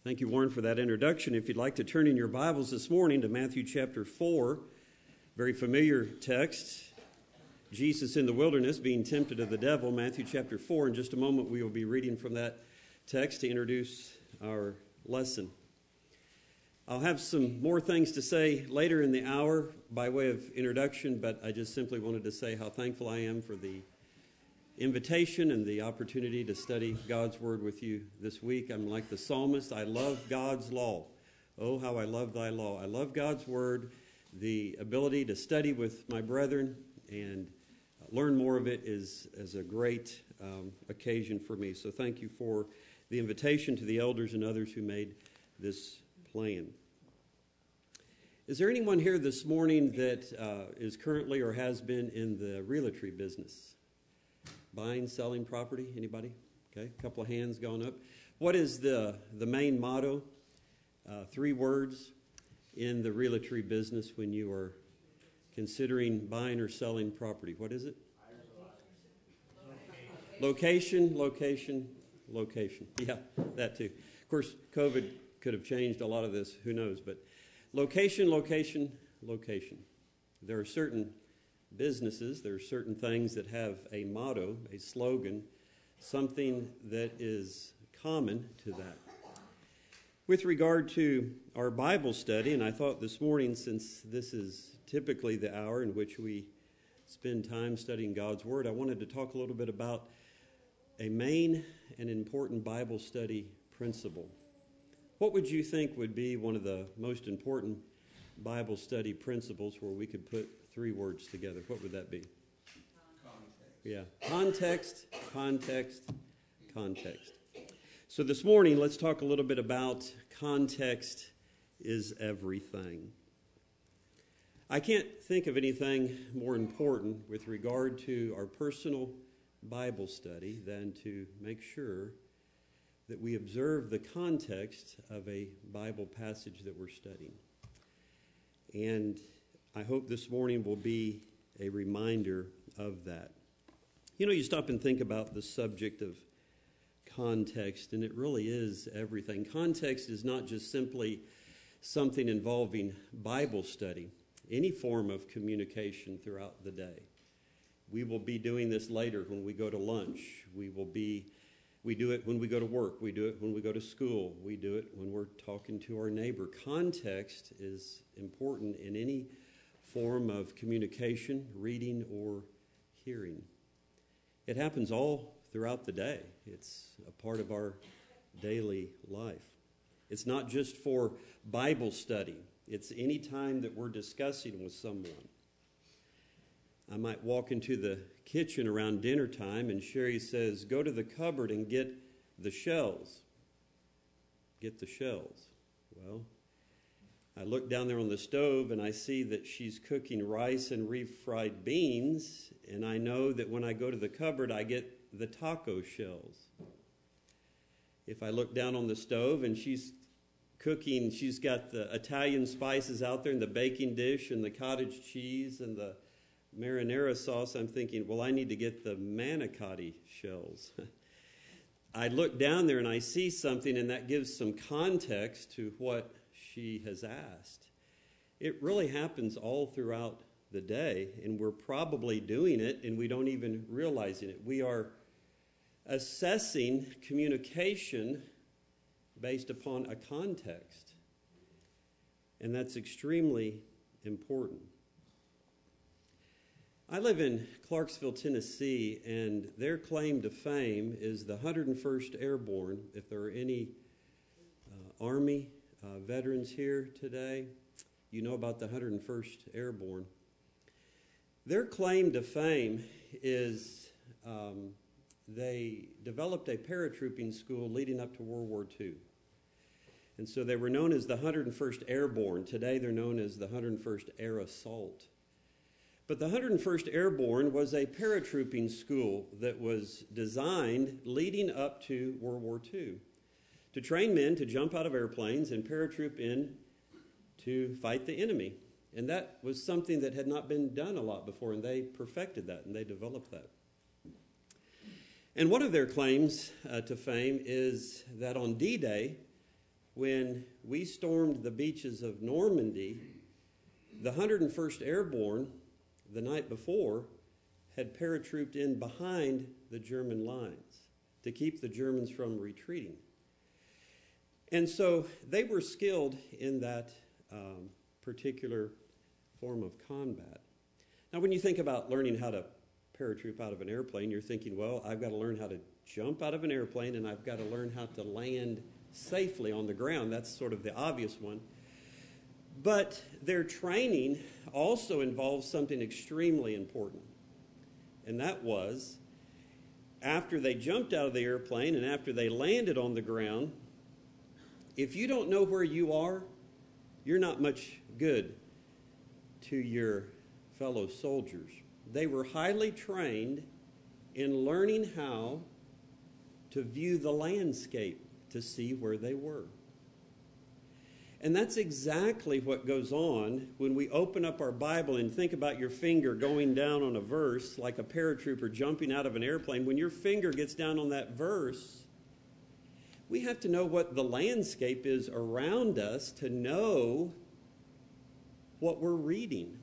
Thank you, Warren, for that introduction. If you'd like to turn in your Bibles this morning to Matthew chapter 4, very familiar text, Jesus in the wilderness being tempted of the devil, Matthew chapter 4. In just a moment, we will be reading from that text to introduce our lesson. I'll have some more things to say later in the hour by way of introduction, but I just simply wanted to say how thankful I am for the invitation and the opportunity to study God's Word with you this week. I'm like the psalmist. I love God's law. Oh, how I love thy law. I love God's Word, the ability to study with my brethren and learn more of it is a great occasion for me. So thank you for the invitation to the elders and others who made this plan. Is there anyone here this morning that is currently or has been in the realty business? Buying, selling property? Anybody? Okay, a couple of hands going up. What is the main motto? 3 words in the realty business when you are considering buying or selling property. What is it? Location, location, location. Yeah, that too. Of course, COVID could have changed a lot of this. Who knows? But location, location, location. There are certain businesses, there are certain things that have a motto, a slogan, something that is common to that. With regard to our Bible study, and I thought this morning, since this is typically the hour in which we spend time studying God's Word, I wanted to talk a little bit about a main and important Bible study principle. What would you think would be one of the most important Bible study principles where we could put 3 words together? What would that be? Context. Yeah. Context, context, context. So this morning, let's talk a little bit about context is everything. I can't think of anything more important with regard to our personal Bible study than to make sure that we observe the context of a Bible passage that we're studying. And I hope this morning will be a reminder of that. You know, you stop and think about the subject of context, and it really is everything. Context is not just simply something involving Bible study, any form of communication throughout the day. We will be doing this later when we go to lunch. We do it when we go to work. We do it when we go to school. We do it when we're talking to our neighbor. Context is important in any form of communication, reading, or hearing. It happens all throughout the day. It's a part of our daily life. It's not just for Bible study. It's any time that we're discussing with someone. I might walk into the kitchen around dinner time and Sherry says, "Go to the cupboard and get the shells." Get the shells. Well, I look down there on the stove and I see that she's cooking rice and refried beans, and I know that when I go to the cupboard, I get the taco shells. If I look down on the stove and she's cooking, she's got the Italian spices out there and the baking dish and the cottage cheese and the marinara sauce, I'm thinking, well, I need to get the manicotti shells. I look down there and I see something, and that gives some context to what she has asked. It really happens all throughout the day, and we're probably doing it and we don't even realize it. We are assessing communication based upon a context, and that's extremely important. I live in Clarksville, Tennessee, and their claim to fame is the 101st Airborne. If there are any Army veterans here today, you know about the 101st Airborne. Their claim to fame is they developed a paratrooping school leading up to World War II. And so they were known as the 101st Airborne. Today they're known as the 101st Air Assault. But the 101st Airborne was a paratrooping school that was designed leading up to World War II to train men to jump out of airplanes and paratroop in to fight the enemy. And that was something that had not been done a lot before, and they perfected that, and they developed that. And one of their claims to fame is that on D-Day, when we stormed the beaches of Normandy, the 101st Airborne, the night before, had paratrooped in behind the German lines to keep the Germans from retreating. And so they were skilled in that particular form of combat. Now, when you think about learning how to paratroop out of an airplane, you're thinking, well, I've got to learn how to jump out of an airplane and I've got to learn how to land safely on the ground. That's sort of the obvious one. But their training also involves something extremely important. And that was, after they jumped out of the airplane and after they landed on the ground, if you don't know where you are, you're not much good to your fellow soldiers. They were highly trained in learning how to view the landscape to see where they were. And that's exactly what goes on when we open up our Bible and think about your finger going down on a verse like a paratrooper jumping out of an airplane. When your finger gets down on that verse, we have to know what the landscape is around us to know what we're reading.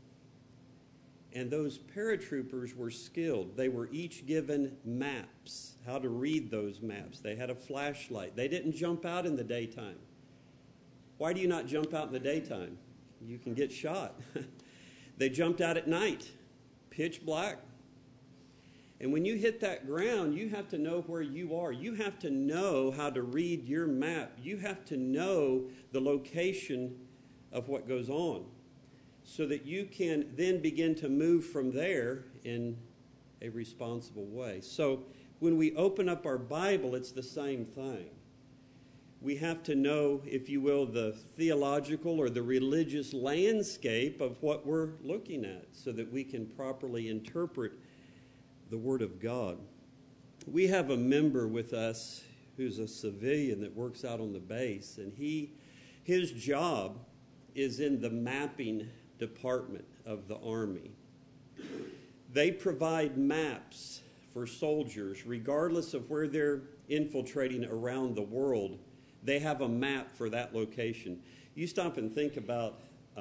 And those paratroopers were skilled. They were each given maps, how to read those maps. They had a flashlight. They didn't jump out in the daytime. Why do you not jump out in the daytime? You can get shot. They jumped out at night, pitch black. And when you hit that ground, you have to know where you are. You have to know how to read your map. You have to know the location of what goes on, so that you can then begin to move from there in a responsible way. So when we open up our Bible, it's the same thing. We have to know, if you will, the theological or the religious landscape of what we're looking at so that we can properly interpret the Word of God. We have a member with us who's a civilian that works out on the base, and his job is in the mapping department of the Army. They provide maps for soldiers, regardless of where they're infiltrating around the world. They have a map for that location. You stop and think about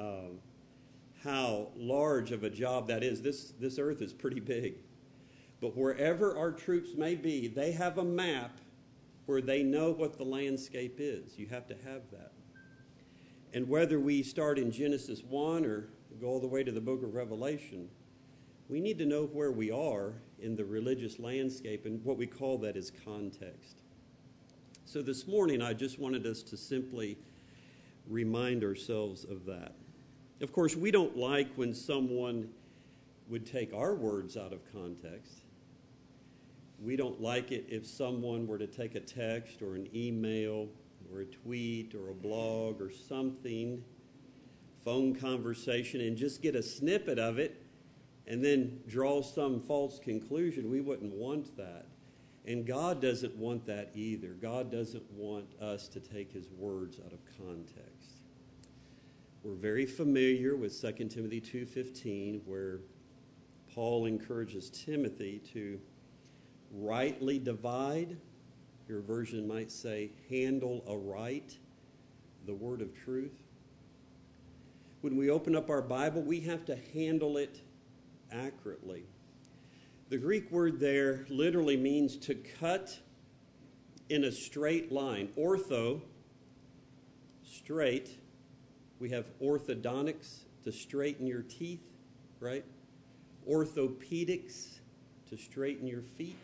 how large of a job that is. This earth is pretty big. But wherever our troops may be, they have a map where they know what the landscape is. You have to have that. And whether we start in Genesis 1 or go all the way to the book of Revelation, we need to know where we are in the religious landscape, and what we call that is context. So this morning, I just wanted us to simply remind ourselves of that. Of course, we don't like when someone would take our words out of context. We don't like it if someone were to take a text or an email or a tweet or a blog or something, phone conversation, and just get a snippet of it and then draw some false conclusion. We wouldn't want that. And God doesn't want that either. God doesn't want us to take his words out of context. We're very familiar with 2 Timothy 2:15, where Paul encourages Timothy to rightly divide. Your version might say, handle aright the word of truth. When we open up our Bible, we have to handle it accurately. The Greek word there literally means to cut in a straight line. Ortho, straight. We have orthodontics, to straighten your teeth, right? Orthopedics, to straighten your feet.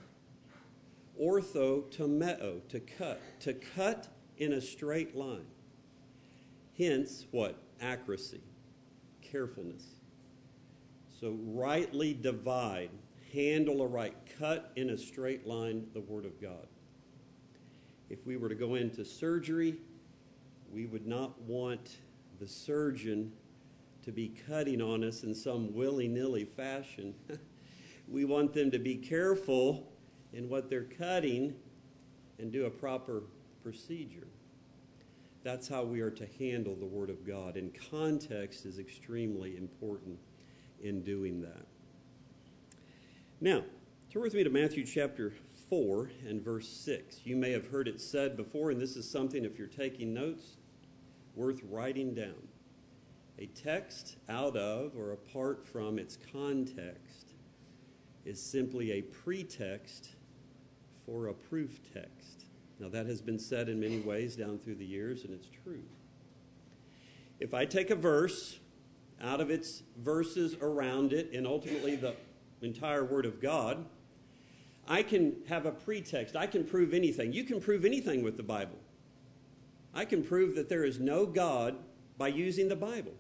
Orthotomeo, to cut in a straight line. Hence, what? Accuracy, carefulness. So rightly divide, handle aright, cut in a straight line the Word of God. If we were to go into surgery, we would not want the surgeon to be cutting on us in some willy-nilly fashion. We want them to be careful in what they're cutting and do a proper procedure. That's how we are to handle the Word of God. And context is extremely important in doing that. Now, turn with me to Matthew chapter 4 and verse 6. You may have heard it said before, and this is something, if you're taking notes, worth writing down. A text out of or apart from its context is simply a pretext for a proof text. Now, that has been said in many ways down through the years, and it's true. If I take a verse out of its verses around it and ultimately the entire Word of God, I can have a pretext. I can prove anything. You can prove anything with the Bible. I can prove that there is no God by using the Bible.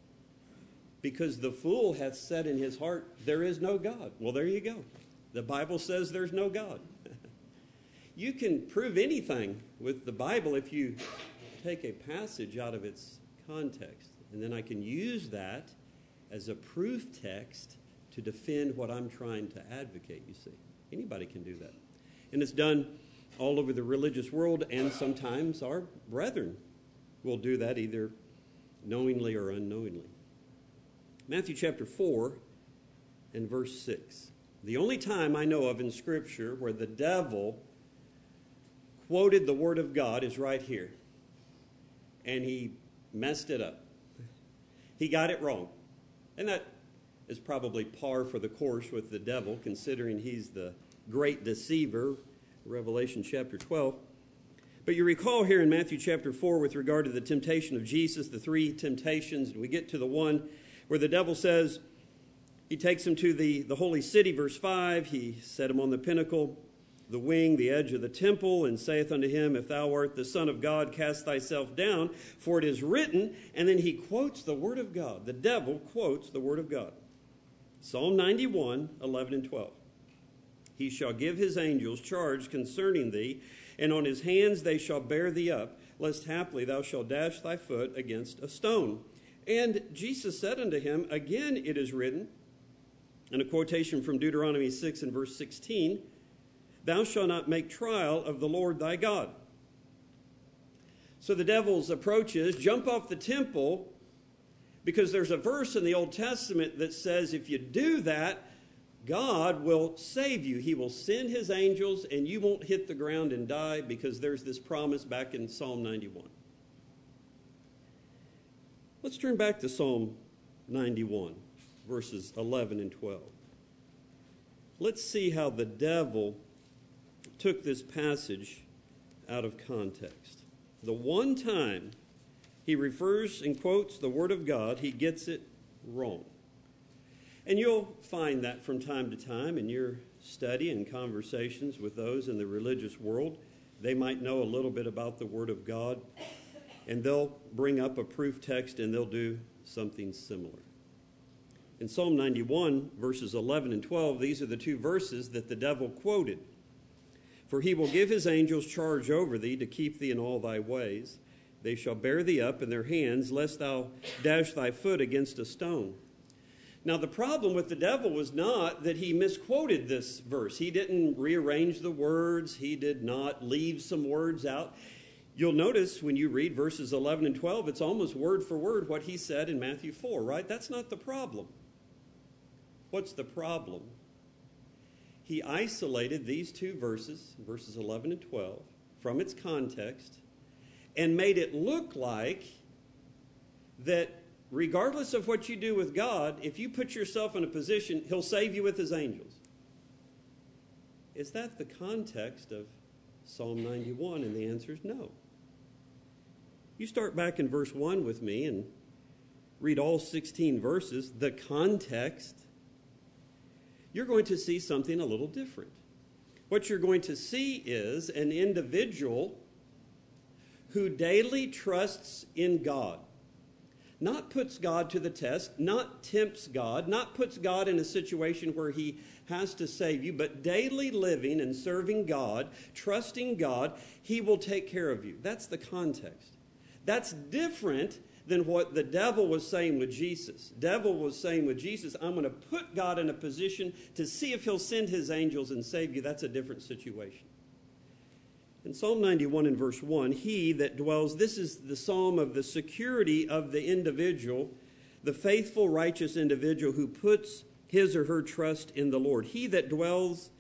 Because the fool hath said in his heart, there is no God. Well, there you go. The Bible says there's no God. You can prove anything with the Bible if you take a passage out of its context. And then I can use that as a proof text to defend what I'm trying to advocate, you see. Anybody can do that. And it's done all over the religious world, and sometimes our brethren will do that either knowingly or unknowingly. Matthew chapter 4 and verse 6. The only time I know of in Scripture where the devil quoted the Word of God is right here. And he messed it up. He got it wrong. And that is probably par for the course with the devil, considering he's the great deceiver, Revelation chapter 12. But you recall here in Matthew chapter 4 with regard to the temptation of Jesus, the three temptations, we get to the one where the devil says, he takes him to the holy city, verse 5, he set him on the pinnacle, the wing, the edge of the temple, and saith unto him, if thou art the Son of God, cast thyself down, for it is written. And then he quotes the Word of God. The devil quotes the Word of God. Psalm 91, 11 and 12. He shall give his angels charge concerning thee, and on his hands they shall bear thee up, lest haply thou shalt dash thy foot against a stone. And Jesus said unto him, again it is written, and a quotation from Deuteronomy 6 and verse 16, thou shalt not make trial of the Lord thy God. So the devil's approach is, jump off the temple, because there's a verse in the Old Testament that says if you do that, God will save you. He will send his angels and you won't hit the ground and die, because there's this promise back in Psalm 91. Let's turn back to Psalm 91, verses 11 and 12. Let's see how the devil took this passage out of context. The one time he refers and quotes the Word of God, he gets it wrong. And you'll find that from time to time in your study and conversations with those in the religious world. They might know a little bit about the Word of God, and they'll bring up a proof text and they'll do something similar. In Psalm 91, verses 11 and 12, these are the two verses that the devil quoted. For he will give his angels charge over thee to keep thee in all thy ways. They shall bear thee up in their hands, lest thou dash thy foot against a stone. Now, the problem with the devil was not that he misquoted this verse. He didn't rearrange the words. He did not leave some words out. You'll notice when you read verses 11 and 12, it's almost word for word what he said in Matthew 4, right? That's not the problem. What's the problem? He isolated these two verses, verses 11 and 12, from its context and made it look like that regardless of what you do with God, if you put yourself in a position, he'll save you with his angels. Is that the context of Psalm 91? And the answer is no. You start back in verse 1 with me and read all 16 verses, the context, you're going to see something a little different. What you're going to see is an individual who daily trusts in God. Not puts God to the test, not tempts God, not puts God in a situation where he has to save you, but daily living and serving God, trusting God, he will take care of you. That's the context. That's different than what the devil was saying with Jesus. Devil was saying with Jesus, I'm going to put God in a position to see if he'll send his angels and save you. That's a different situation. In Psalm 91 and verse 1, he that dwells, this is the psalm of the security of the individual, the faithful, righteous individual who puts his or her trust in the Lord. He that dwells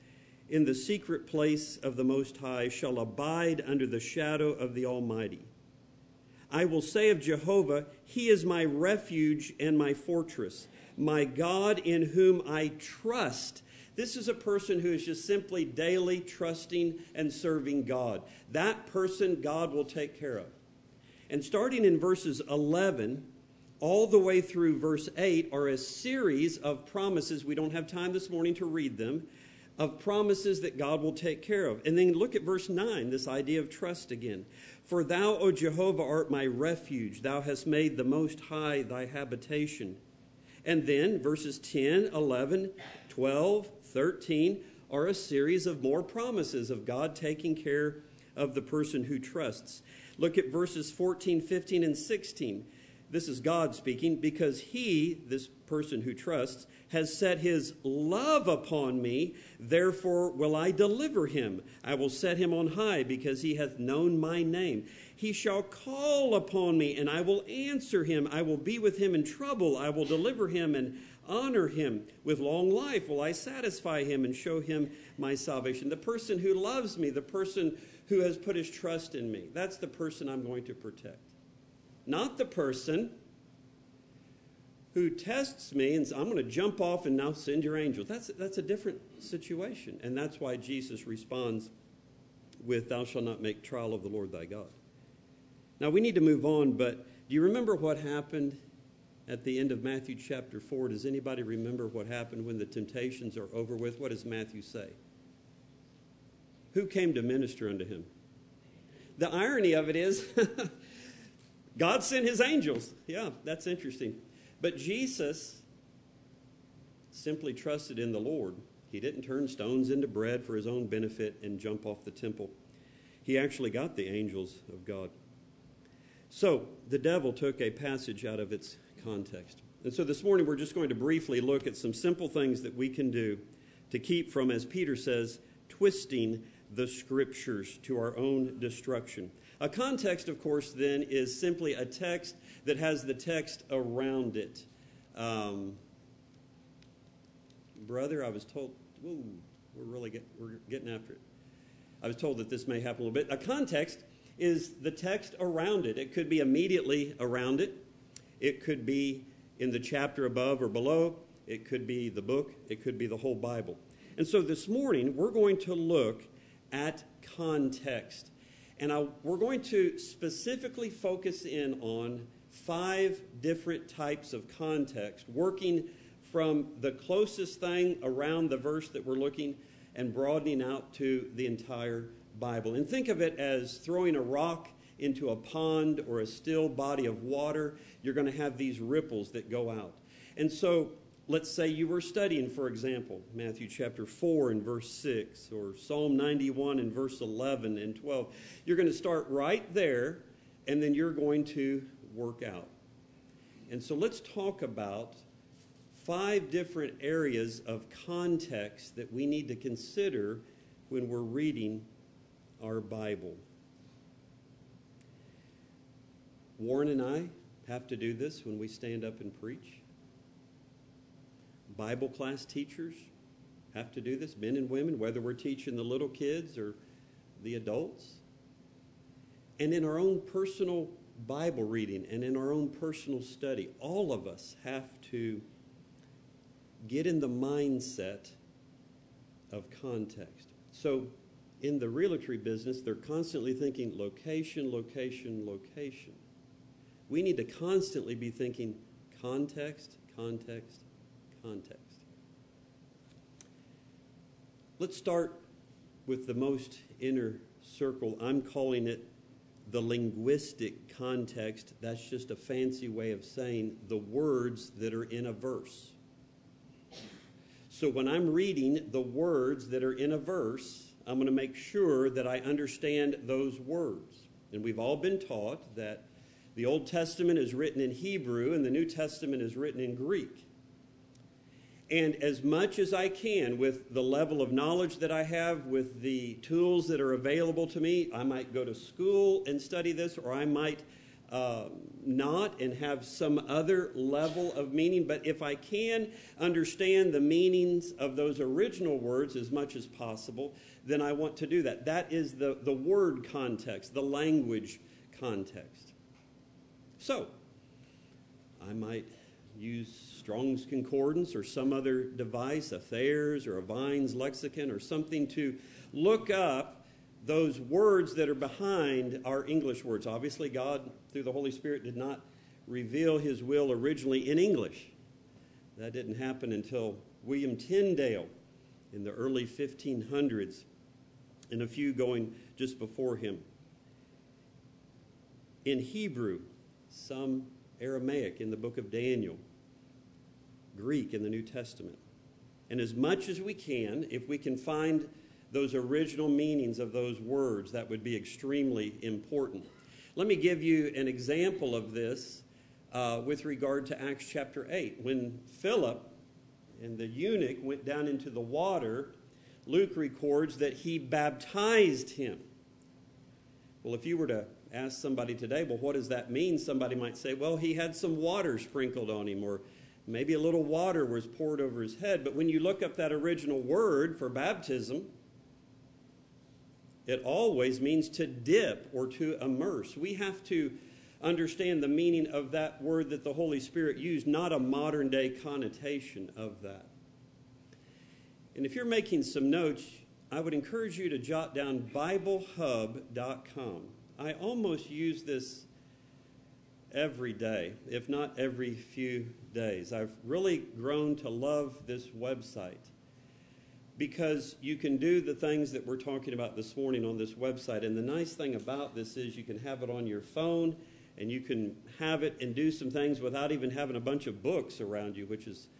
in the secret place of the Most High shall abide under the shadow of the Almighty. I will say of Jehovah, He is my refuge and my fortress, my God in whom I trust. This is a person who is just simply daily trusting and serving God. That person God will take care of. And starting in verses 11 all the way through verse 8 are a series of promises. We don't have time this morning to read them, of promises that God will take care of. And then look at verse 9, this idea of trust again. For thou, O Jehovah, art my refuge. Thou hast made the Most High thy habitation. And then verses 10, 11, 12, 13 are a series of more promises of God taking care of the person who trusts. Look at verses 14, 15, and 16. This is God speaking, because He, this person who trusts, has set His love upon me, therefore will I deliver him. I will set him on high, because he hath known my name. He shall call upon me, and I will answer him. I will be with him in trouble. I will deliver him and honor him. With long life will I satisfy him and show him my salvation. The person who loves me, the person who has put his trust in me, that's the person I'm going to protect. Not the person who tests me and says, I'm going to jump off and now send your angels. That's a different situation. And that's why Jesus responds with, thou shalt not make trial of the Lord thy God. Now we need to move on, but do you remember what happened at the end of Matthew chapter 4? Does anybody remember what happened when the temptations are over with? What does Matthew say? Who came to minister unto him? The irony of it is, God sent his angels. Yeah, that's interesting. But Jesus simply trusted in the Lord. He didn't turn stones into bread for his own benefit and jump off the temple. He actually got the angels of God. So the devil took a passage out of its context. And so this morning we're just going to briefly look at some simple things that we can do to keep from, as Peter says, twisting the scriptures to our own destruction. A context, of course, then, is simply a text that has the text around it. Brother, I was told, we're getting after it. I was told that this may happen a little bit. A context is the text around it. It could be immediately around it. It could be in the chapter above or below. It could be the book. It could be the whole Bible. And so this morning, we're going to look at context. And we're going to specifically focus in on 5 different types of context, working from the closest thing around the verse that we're looking and broadening out to the entire Bible. And think of it as throwing a rock into a pond or a still body of water. You're going to have these ripples that go out. And so let's say you were studying, for example, Matthew chapter 4 and verse 6, or Psalm 91 and verse 11 and 12. You're going to start right there, and then you're going to work out. And so let's talk about 5 different areas of context that we need to consider when we're reading our Bible. Warren and I have to do this when we stand up and preach. Bible class teachers have to do this, men and women, whether we're teaching the little kids or the adults. And in our own personal Bible reading and in our own personal study, all of us have to get in the mindset of context. So in the realty business, they're constantly thinking location, location, location. We need to constantly be thinking context, context, context. Let's start with the most inner circle. I'm calling it the linguistic context. That's just a fancy way of saying the words that are in a verse. So when I'm reading the words that are in a verse, I'm going to make sure that I understand those words. And we've all been taught that the Old Testament is written in Hebrew and the New Testament is written in Greek. And as much as I can, with the level of knowledge that I have, with the tools that are available to me, I might go to school and study this, or I might not and have some other level of meaning. But if I can understand the meanings of those original words as much as possible, then I want to do that. That is the word context, the language context. So, I might use Strong's Concordance or some other device, a Thayer's or a Vine's lexicon or something to look up those words that are behind our English words. Obviously, God, through the Holy Spirit, did not reveal his will originally in English. That didn't happen until William Tyndale in the early 1500s, and a few going just before him. In Hebrew, some Aramaic in the book of Daniel, Greek in the New Testament. And as much as we can, if we can find those original meanings of those words, that would be extremely important. Let me give you an example of this with regard to Acts chapter 8. When Philip and the eunuch went down into the water, Luke records that he baptized him. Well, if you were to ask somebody today, well, what does that mean? Somebody might say, well, he had some water sprinkled on him, or maybe a little water was poured over his head. But when you look up that original word for baptism, it always means to dip or to immerse. We have to understand the meaning of that word that the Holy Spirit used, not a modern day connotation of that. And if you're making some notes, I would encourage you to jot down BibleHub.com. I almost use this every day, if not every few days. I've really grown to love this website because you can do the things that we're talking about this morning on this website. And the nice thing about this is you can have it on your phone and you can have it and do some things without even having a bunch of books around you, which is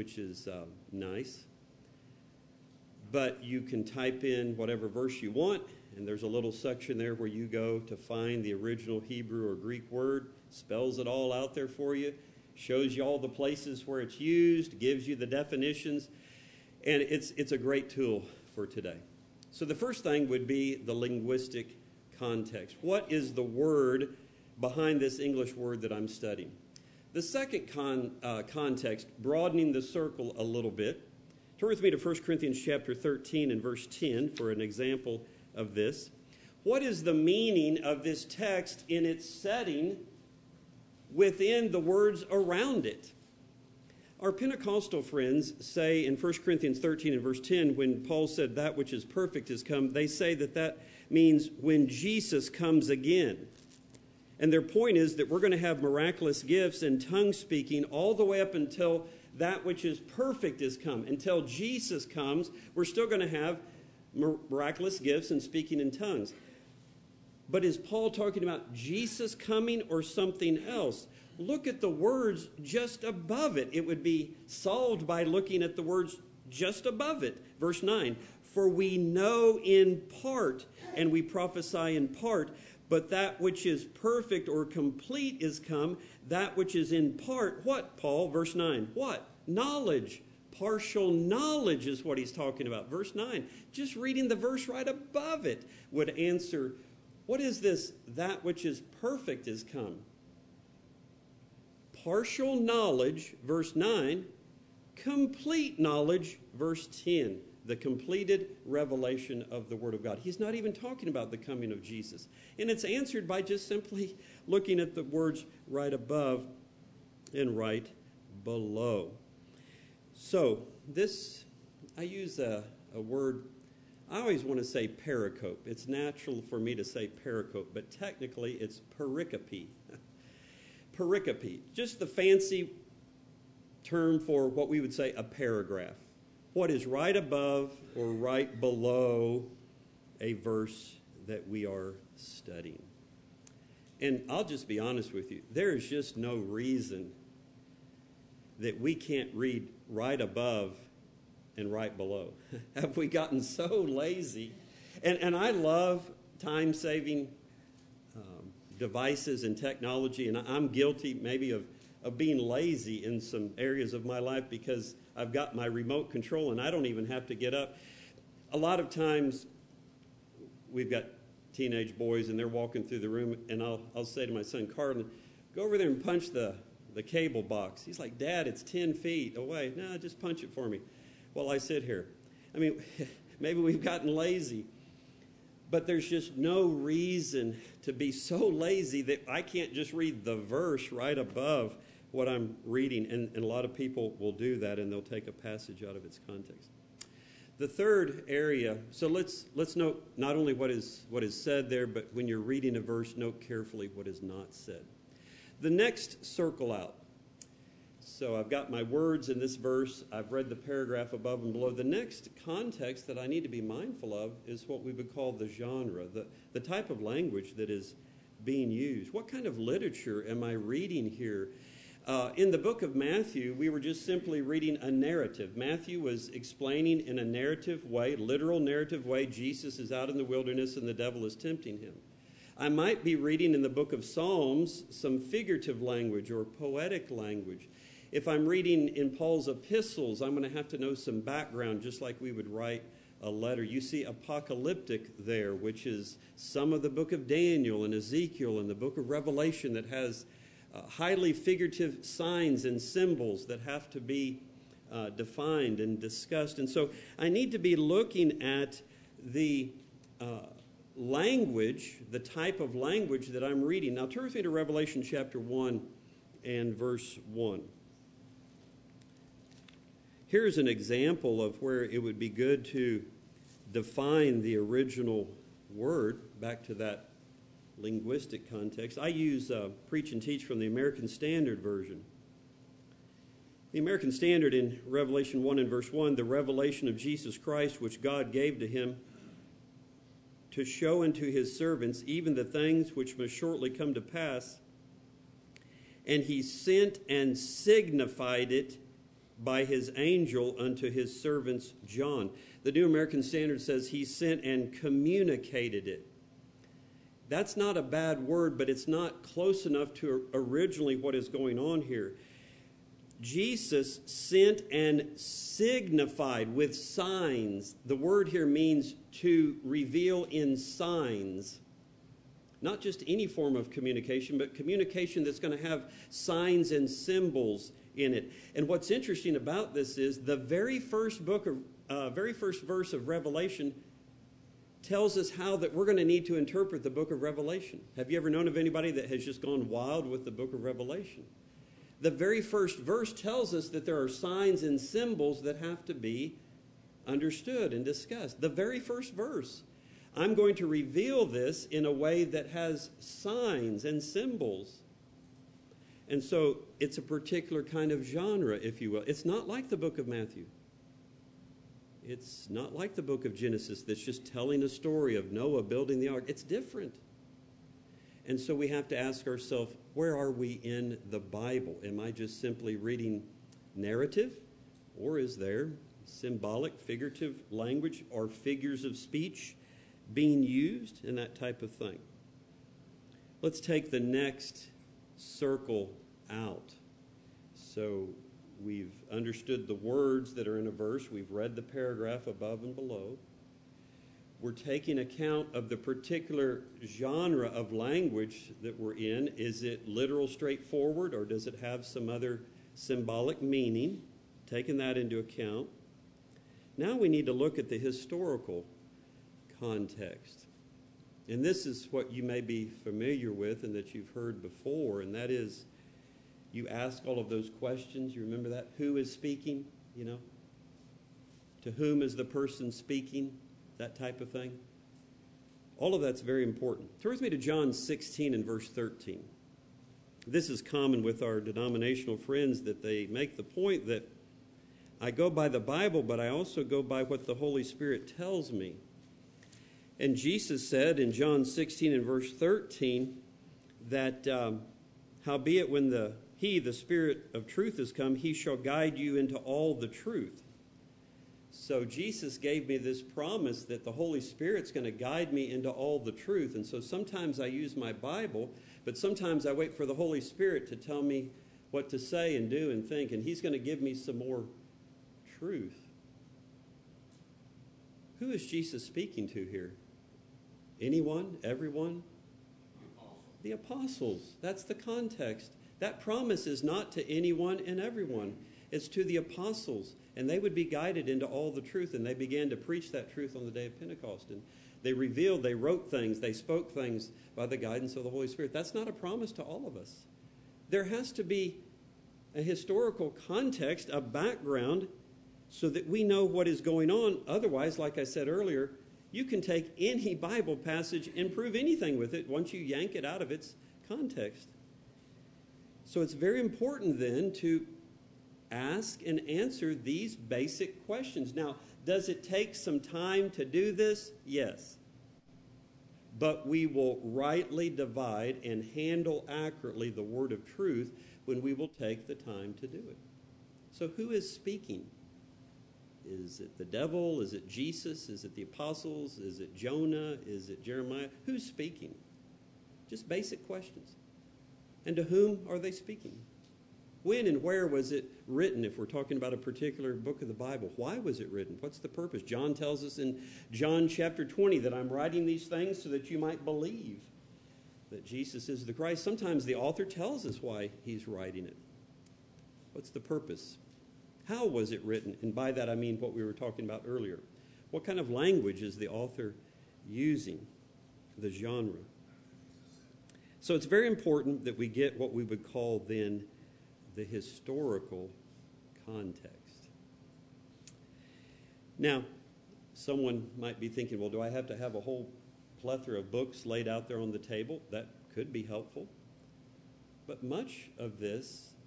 nice. But you can type in whatever verse you want, and there's a little section there where you go to find the original Hebrew or Greek word, spells it all out there for you, shows you all the places where it's used, gives you the definitions, and it's a great tool for today. So the first thing would be the linguistic context. What is the word behind this English word that I'm studying? The second context, broadening the circle a little bit. Turn with me to 1 Corinthians chapter 13 and verse 10 for an example of this. What is the meaning of this text in its setting within the words around it? Our Pentecostal friends say in 1 Corinthians 13 and verse 10, when Paul said that which is perfect is come, they say that means when Jesus comes again. And their point is that we're going to have miraculous gifts and tongue speaking all the way up until that which is perfect is come. Until Jesus comes, we're still going to have miraculous gifts and speaking in tongues. But is Paul talking about Jesus coming or something else? Look at the words just above it. It would be solved by looking at the words just above it. Verse 9, for we know in part and we prophesy in part, but that which is perfect or complete is come, that which is in part. What, Paul? Verse 9. What? Knowledge. Partial knowledge is what he's talking about. Verse 9. Just reading the verse right above it would answer, what is this? That which is perfect is come. Partial knowledge, verse 9. Complete knowledge, verse 10. The completed revelation of the Word of God. He's not even talking about the coming of Jesus. And it's answered by just simply looking at the words right above and right below. So this, I use a word, I always want to say pericope. It's natural for me to say pericope, but technically it's pericope. Pericope, just the fancy term for what we would say a paragraph. What is right above or right below a verse that we are studying. And I'll just be honest with you, there is just no reason that we can't read right above and right below. Have we gotten so lazy? And I love time-saving devices and technology, and I'm guilty maybe of being lazy in some areas of my life because I've got my remote control and I don't even have to get up. A lot of times we've got teenage boys, and they're walking through the room, and I'll say to my son, Carlin, go over there and punch the cable box. He's like, Dad, it's 10 feet away. No, just punch it for me while I sit here. I mean, maybe we've gotten lazy, but there's just no reason to be so lazy that I can't just read the verse right above what I'm reading, and a lot of people will do that, and they'll take a passage out of its context. The third area, so let's note not only what is said there, but when you're reading a verse, note carefully what is not said. The next circle out. So I've got my words in this verse. I've read the paragraph above and below. The next context that I need to be mindful of is what we would call the genre, the type of language that is being used. What kind of literature am I reading here? In the book of Matthew, we were just simply reading a narrative. Matthew was explaining in a narrative way, literal narrative way, Jesus is out in the wilderness and the devil is tempting him. I might be reading in the book of Psalms some figurative language or poetic language. If I'm reading in Paul's epistles, I'm going to have to know some background, just like we would write a letter. You see apocalyptic there, which is some of the book of Daniel and Ezekiel and the book of Revelation that has highly figurative signs and symbols that have to be defined and discussed. And so I need to be looking at the language, the type of language that I'm reading. Now turn with me to Revelation chapter 1 and verse 1. Here's an example of where it would be good to define the original word, back to that linguistic context. I use Preach and Teach from the American Standard Version. The American Standard in Revelation 1 and verse 1, the revelation of Jesus Christ which God gave to him to show unto his servants even the things which must shortly come to pass. And he sent and signified it by his angel unto his servants John. The New American Standard says he sent and communicated it. That's not a bad word, but it's not close enough to originally what is going on here. Jesus sent and signified with signs. The word here means to reveal in signs. Not just any form of communication, but communication that's going to have signs and symbols in it. And what's interesting about this is the very first verse of Revelation tells us how that we're going to need to interpret the book of Revelation. Have you ever known of anybody that has just gone wild with the book of Revelation? The very first verse tells us that there are signs and symbols that have to be understood and discussed. The very first verse. I'm going to reveal this in a way that has signs and symbols. And so it's a particular kind of genre, if you will. It's not like the book of Matthew. It's not like the book of Genesis that's just telling a story of Noah building the ark. It's different. And so we have to ask ourselves, where are we in the Bible? Am I just simply reading narrative? Or is there symbolic, figurative language or figures of speech being used and that type of thing? Let's take the next circle out. So we've understood the words that are in a verse. We've read the paragraph above and below. We're taking account of the particular genre of language that we're in. Is it literal, straightforward, or does it have some other symbolic meaning? Taking that into account. Now we need to look at the historical context. And this is what you may be familiar with and that you've heard before, and that is you ask all of those questions. You remember that? Who is speaking? You know? To whom is the person speaking? That type of thing. All of that's very important. Turn with me to John 16 and verse 13. This is common with our denominational friends, that they make the point that I go by the Bible, but I also go by what the Holy Spirit tells me. And Jesus said in John 16 and verse 13 that howbeit when the Spirit of truth is come, he shall guide you into all the truth. So Jesus gave me this promise that the Holy Spirit's going to guide me into all the truth. And so sometimes I use my Bible, but sometimes I wait for the Holy Spirit to tell me what to say and do and think, and he's going to give me some more truth. Who is Jesus speaking to here? Anyone? Everyone? The apostles. That's the context. That promise is not to anyone and everyone. It's to the apostles. And they would be guided into all the truth. And they began to preach that truth on the day of Pentecost. And they revealed, they wrote things, they spoke things by the guidance of the Holy Spirit. That's not a promise to all of us. There has to be a historical context, a background, so that we know what is going on. Otherwise, like I said earlier, you can take any Bible passage and prove anything with it once you yank it out of its context. So it's very important then to ask and answer these basic questions. Now, does it take some time to do this? Yes. But we will rightly divide and handle accurately the word of truth when we will take the time to do it. So who is speaking? Is it the devil? Is it Jesus? Is it the apostles? Is it Jonah? Is it Jeremiah? Who's speaking? Just basic questions. And to whom are they speaking? When and where was it written, if we're talking about a particular book of the Bible? Why was it written? What's the purpose? John tells us in John chapter 20 that I'm writing these things so that you might believe that Jesus is the Christ. Sometimes the author tells us why he's writing it. What's the purpose? How was it written? And by that I mean what we were talking about earlier. What kind of language is the author using? The genre. So it's very important that we get what we would call then the historical context. Now, someone might be thinking, well, do I have to have a whole plethora of books laid out there on the table? That could be helpful. But much of it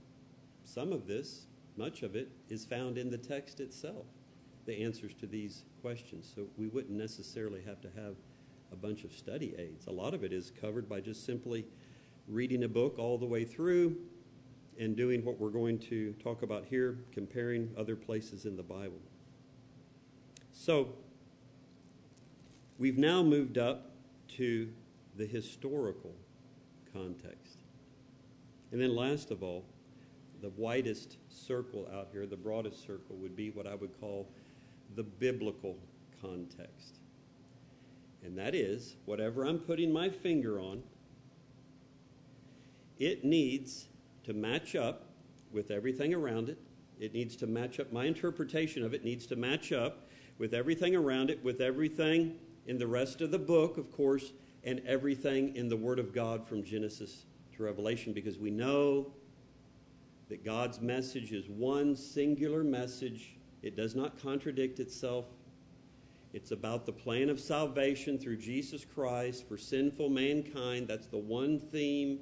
is found in the text itself, the answers to these questions. So we wouldn't necessarily have to have a bunch of study aids. A lot of it is covered by just simply reading a book all the way through and doing what we're going to talk about here, comparing other places in the Bible. So we've now moved up to the historical context. And then last of all, the widest circle out here, the broadest circle, would be what I would call the biblical context. And that is, whatever I'm putting my finger on, it needs to match up with everything around it. It needs to match up. My interpretation of it needs to match up with everything around it, with everything in the rest of the book, of course, and everything in the Word of God from Genesis to Revelation, because we know that God's message is one singular message. It does not contradict itself. It's about the plan of salvation through Jesus Christ for sinful mankind. That's the one theme.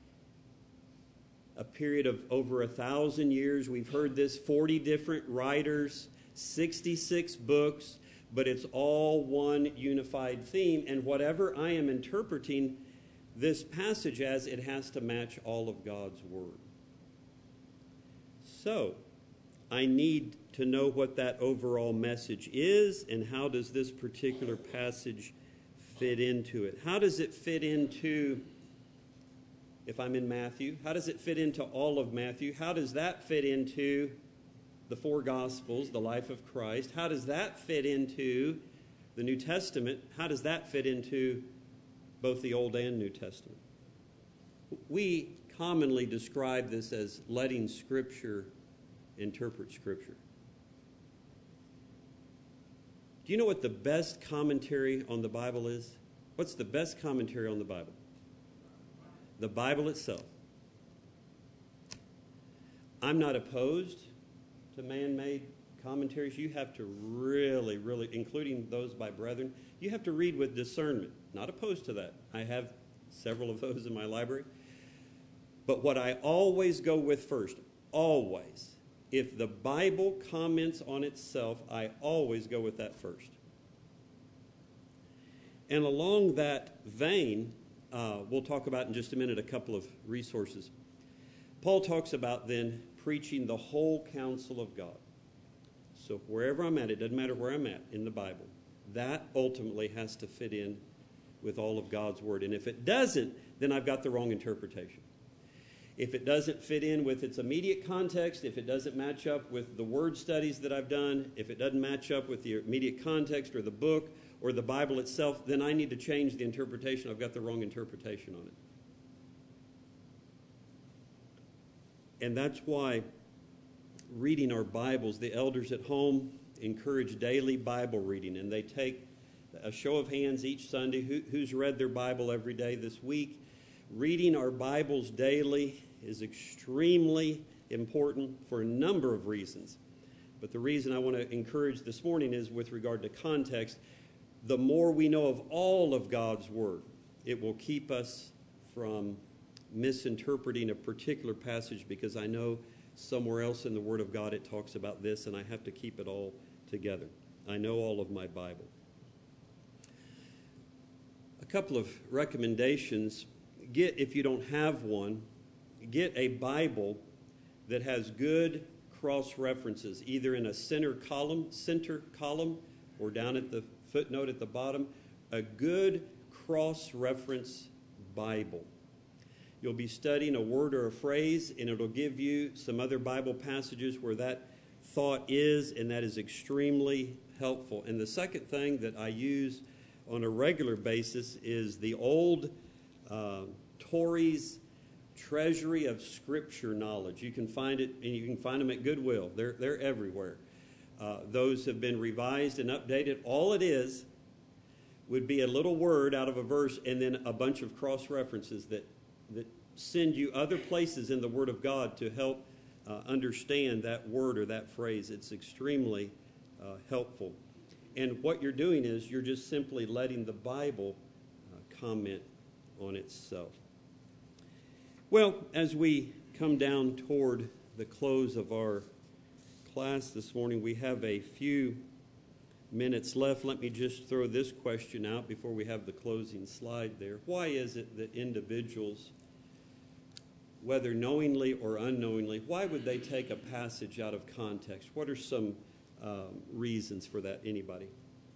A period of over 1,000 years. We've heard this, 40 different writers, 66 books, but it's all one unified theme. And whatever I am interpreting this passage as, it has to match all of God's Word. So, I need to know what that overall message is, and how does this particular passage fit into it? How does it fit into, if I'm in Matthew, how does it fit into all of Matthew? How does that fit into the four Gospels, the life of Christ? How does that fit into the New Testament? How does that fit into both the Old and New Testament? We commonly describe this as letting Scripture interpret Scripture. Do you know what the best commentary on the Bible is? What's the best commentary on the Bible? The Bible itself. I'm not opposed to man-made commentaries. You have to really, including those by brethren, you have to read with discernment. Not opposed to that. I have several of those in my library. But what I always go with first, always, if the Bible comments on itself, I always go with that first. And along that vein, we'll talk about in just a minute a couple of resources. Paul talks about then preaching the whole counsel of God. So wherever I'm at, it doesn't matter where I'm at in the Bible, that ultimately has to fit in with all of God's Word. And if it doesn't, then I've got the wrong interpretation. If it doesn't fit in with its immediate context, if it doesn't match up with the word studies that I've done, if it doesn't match up with the immediate context or the book or the Bible itself, then I need to change the interpretation. I've got the wrong interpretation on it. And that's why reading our Bibles, the elders at home encourage daily Bible reading, and they take a show of hands each Sunday who's read their Bible every day this week. Reading our Bibles daily is extremely important for a number of reasons. But the reason I want to encourage this morning is with regard to context. The more we know of all of God's Word, it will keep us from misinterpreting a particular passage, because I know somewhere else in the Word of God it talks about this, and I have to keep it all together. I know all of my Bible. A couple of recommendations. If you don't have one, get a Bible that has good cross-references, either in a center column, or down at the footnote at the bottom, a good cross-reference Bible. You'll be studying a word or a phrase, and it'll give you some other Bible passages where that thought is, and that is extremely helpful. And the second thing that I use on a regular basis is the old Torrey's Treasury of Scripture Knowledge. You can find it, and you can find them at Goodwill. They're everywhere. Those have been revised and updated. All it is would be a little word out of a verse and then a bunch of cross-references that send you other places in the Word of God to help understand that word or that phrase. It's extremely helpful. And what you're doing is you're just simply letting the Bible comment on itself. Well, as we come down toward the close of our class this morning, we have a few minutes left. Let me just throw this question out before we have the closing slide there. Why is it that individuals, whether knowingly or unknowingly, why would they take a passage out of context? What are some reasons for that? Anybody?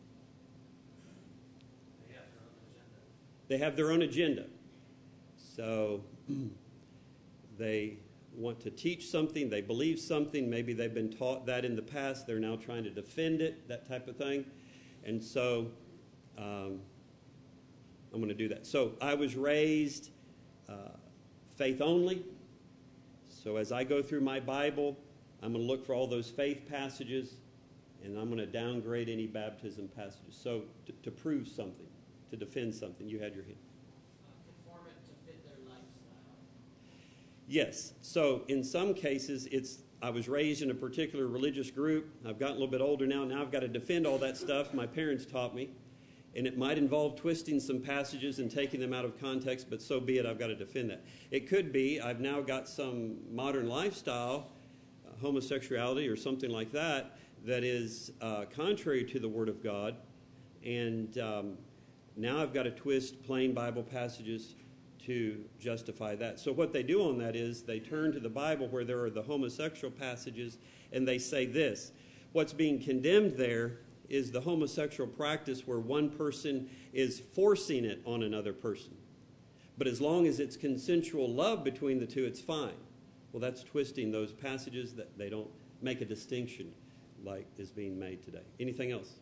They have their own agenda. So they want to teach something, they believe something, maybe they've been taught that in the past, they're now trying to defend it, that type of thing. And so I'm going to do that. So I was raised faith only. So as I go through my Bible, I'm going to look for all those faith passages, and I'm going to downgrade any baptism passages. So to prove something, to defend something. You had your hand. Conform it to fit their lifestyle. Yes. So in some cases, I was raised in a particular religious group. I've gotten a little bit older now. Now I've got to defend all that stuff my parents taught me. And it might involve twisting some passages and taking them out of context, but so be it, I've got to defend that. It could be I've now got some modern lifestyle, homosexuality or something like that, that is contrary to the Word of God. And now I've got to twist plain Bible passages to justify that. So what they do on that is they turn to the Bible where there are the homosexual passages, and they say this. What's being condemned there is the homosexual practice where one person is forcing it on another person. But as long as it's consensual love between the two, it's fine. Well, that's twisting those passages that they don't make a distinction like is being made today. Anything else?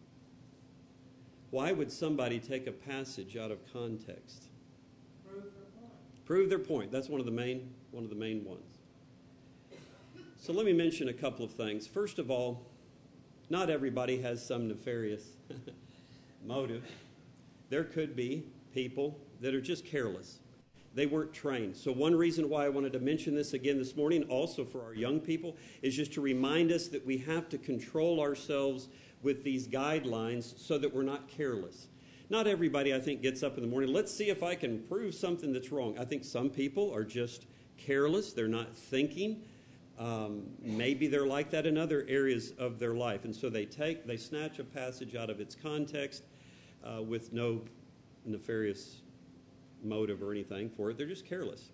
Why would somebody take a passage out of context? Prove their point. Prove their point. That's one of the main ones. So let me mention a couple of things. First of all, not everybody has some nefarious motive. There could be people that are just careless. They weren't trained. So one reason why I wanted to mention this again this morning, also for our young people, is just to remind us that we have to control ourselves with these guidelines so that we're not careless. Not everybody, I think, gets up in the morning, let's see if I can prove something that's wrong. I think some people are just careless. They're not thinking. Maybe they're like that in other areas of their life. And so they snatch a passage out of its context with no nefarious motive or anything for it. They're just careless.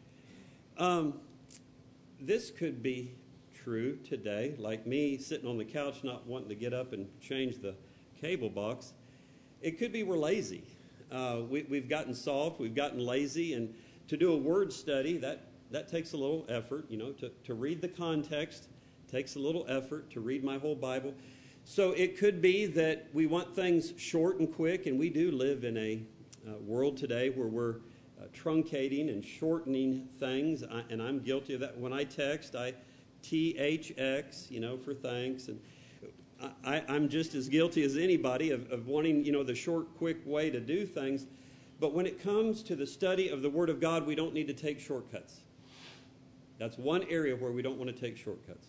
This could be true today, like me sitting on the couch not wanting to get up and change the cable box. It could be we're lazy. We've gotten soft, we've gotten lazy, and to do a word study, that takes a little effort, to read the context takes a little effort, to read my whole Bible. So it could be that we want things short and quick, and we do live in a world today where we're truncating and shortening things, and I'm guilty of that. When I text, I THX, for thanks, and I'm just as guilty as anybody of wanting, the short, quick way to do things. But when it comes to the study of the Word of God, we don't need to take shortcuts. That's one area where we don't want to take shortcuts.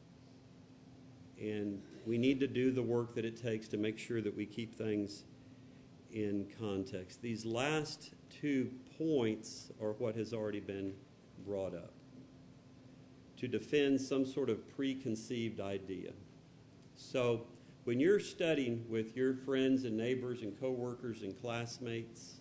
And we need to do the work that it takes to make sure that we keep things in context. These last 2 points are what has already been brought up, to defend some sort of preconceived idea. So when you're studying with your friends and neighbors and coworkers and classmates,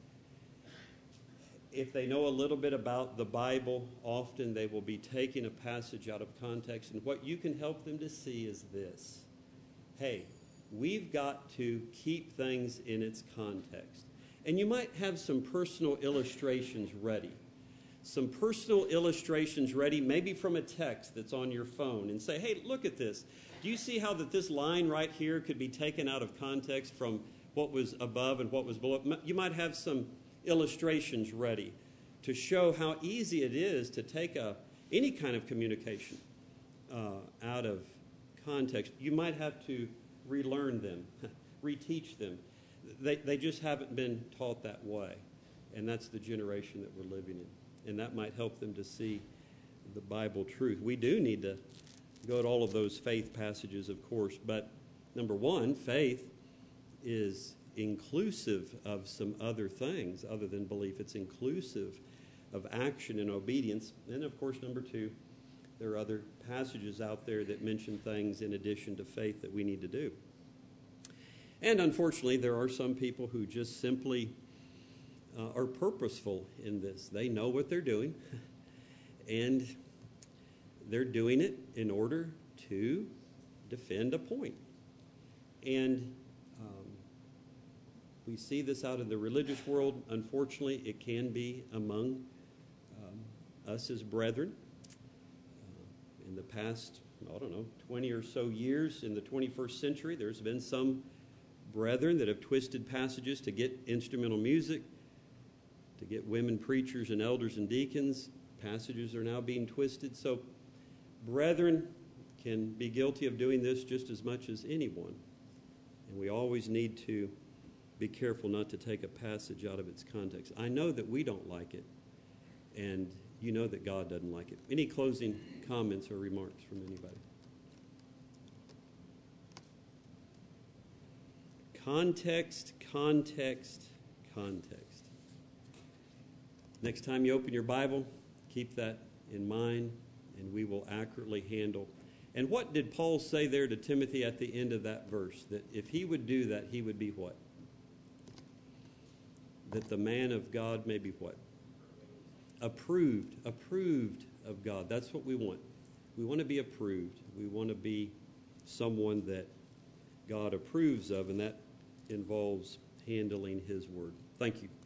if they know a little bit about the Bible, often they will be taking a passage out of context. And what you can help them to see is this. Hey, we've got to keep things in its context. And you might have some personal illustrations ready. Some personal illustrations ready, maybe from a text that's on your phone, and say, hey, look at this. Do you see how that this line right here could be taken out of context from what was above and what was below? You might have some illustrations ready to show how easy it is to take any kind of communication out of context. You might have to relearn them, reteach them. They just haven't been taught that way, and that's the generation that we're living in, and that might help them to see the Bible truth. We do need to go to all of those faith passages, of course, but number one, faith is inclusive of some other things other than belief. It's inclusive of action and obedience. And of course, number two, there are other passages out there that mention things in addition to faith that we need to do. And unfortunately, there are some people who just simply are purposeful in this. They know what they're doing, and they're doing it in order to defend a point. And we see this out in the religious world. Unfortunately, it can be among us as brethren. In the past, 20 or so years in the 21st century, there's been some brethren that have twisted passages to get instrumental music, to get women preachers and elders and deacons. Passages are now being twisted. So brethren can be guilty of doing this just as much as anyone. And we always need to be careful not to take a passage out of its context. I know that we don't like it, and you know that God doesn't like it. Any closing comments or remarks from anybody? Context, context, context. Next time you open your Bible, keep that in mind, and we will accurately handle. And what did Paul say there to Timothy at the end of that verse? That if he would do that, he would be what? That the man of God may be what? Approved of God. That's what we want. We want to be approved. We want to be someone that God approves of, and that involves handling his word. Thank you.